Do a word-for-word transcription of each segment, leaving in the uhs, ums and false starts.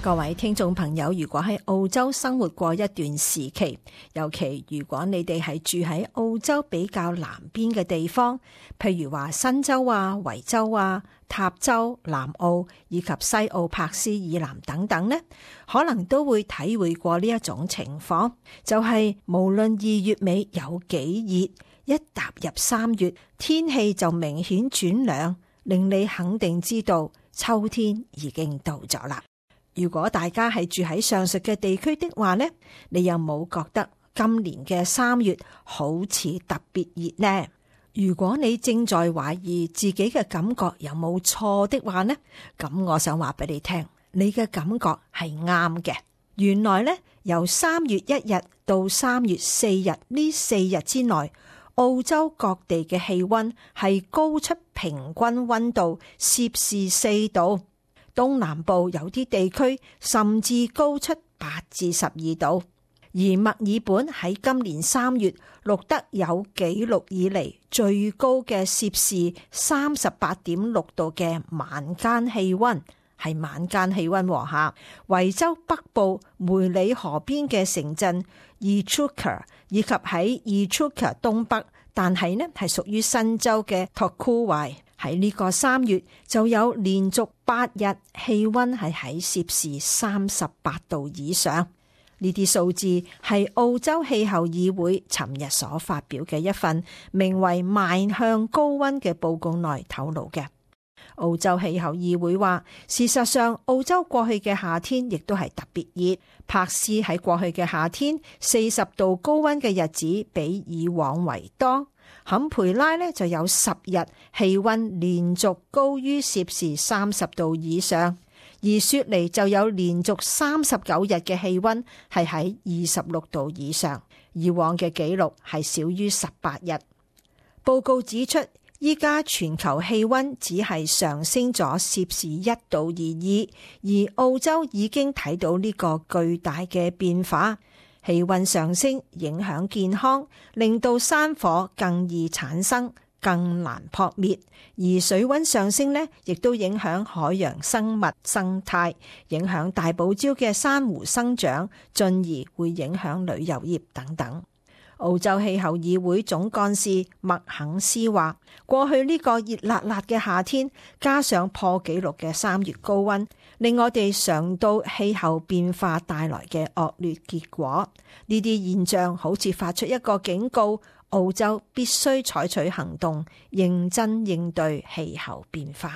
各位聽眾朋友，如果喺澳洲生活過一段時期，尤其如果你哋係住喺澳洲比較南邊嘅地方，譬如話新州啊、維州啊、塔州、南澳以及西澳柏斯以南等等呢，可能都會體會過呢一種情況，就係無論二月尾有幾熱，一踏入三月，天氣就明顯轉涼，令你肯定知道秋天已經到咗啦。如果大家係住喺上述嘅地區的話呢，你有冇覺得今年嘅三月好似特別熱呢？如果你正在懷疑自己嘅感覺有冇錯的話呢，咁我想話俾你聽，你嘅感覺係啱嘅。原來呢，由三月一日到三月四日呢四日之內，澳洲各地嘅氣溫係高出平均溫度攝氏四度。東南部有啲地區甚至高出八至十二度，而墨爾本喺今年三月錄得有紀錄以嚟最高嘅攝氏三十八點六度嘅晚間氣溫，係晚間氣溫喎嚇。維州北部梅里河邊嘅城鎮 Echuca 以及喺 Echuca 東北，但係呢係屬於新州嘅 Torquay，喺呢個三月就有連續八日氣溫係喺攝氏三十八度以上。呢啲數字係澳洲氣候議會尋日所發表嘅一份名為《邁向高溫》嘅報告內透露嘅。澳洲氣候議會話，事實上澳洲過去嘅夏天亦都係特別熱。柏斯喺過去嘅夏天四十度高溫嘅日子比以往為多。坎培拉呢就有十日氣溫連續高於攝氏三十度以上，而雪梨就有連續三十九日嘅氣溫係喺二十六度以上，以往嘅紀錄係少於十八日。報告指出，依家全球氣溫只係上升咗攝氏一度而已，而澳洲已經睇到呢個巨大嘅變化。氣溫上升影響健康，令到山火更易產生，更難撲滅；而水溫上升呢，亦都影響海洋生物生態，影響大堡礁嘅珊瑚生長，進而會影響旅遊業等等。澳洲氣候議會總幹事麥肯斯話，過去呢個熱辣辣嘅夏天，加上破紀錄嘅三月高溫，令我哋嘗到氣候變化帶來嘅惡劣結果。呢啲現象好似發出一個警告，澳洲必須採取行動，認真應對氣候變化。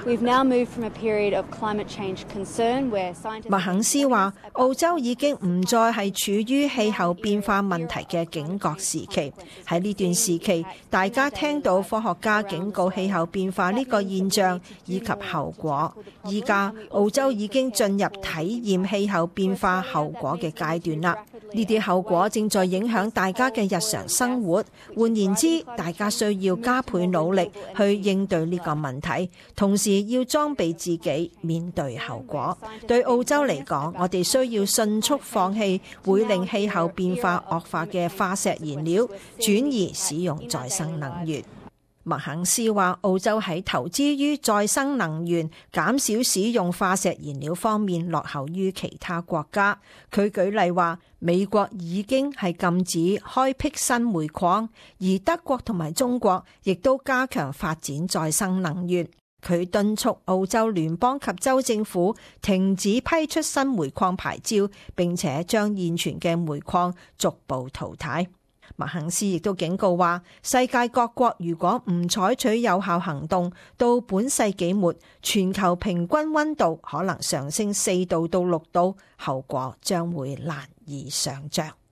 麥肯斯話，澳洲已經唔再係處於氣候變化問題嘅警覺時期。喺呢段時期，大家聽到科學家警告氣候變化呢個現象以及後果。依家澳洲已經進入體驗氣候變化後果嘅階段啦。呢啲後果正在影響大家嘅日常生活。換言之，大家需要加倍努力去應對呢個問題，同時要裝備自己面對後果。對澳洲嚟講，我哋需要迅速放棄會令氣候變化惡化嘅化石燃料，轉移使用再生能源。麥肯斯話，澳洲喺投資於再生能源、減少使用化石燃料方面落後於其他國家。佢舉例話，美國已經係禁止開闢新煤礦，而德國同埋中國亦都加強發展再生能源。佢敦促澳洲聯邦及州政府停止批出新煤礦牌照，並且將現存嘅煤礦逐步淘汰。麥肯斯亦都警告話，世界各國如果唔採取有效行動，到本世紀末，全球平均溫度可能上升四度到六度，後果將會難以想像。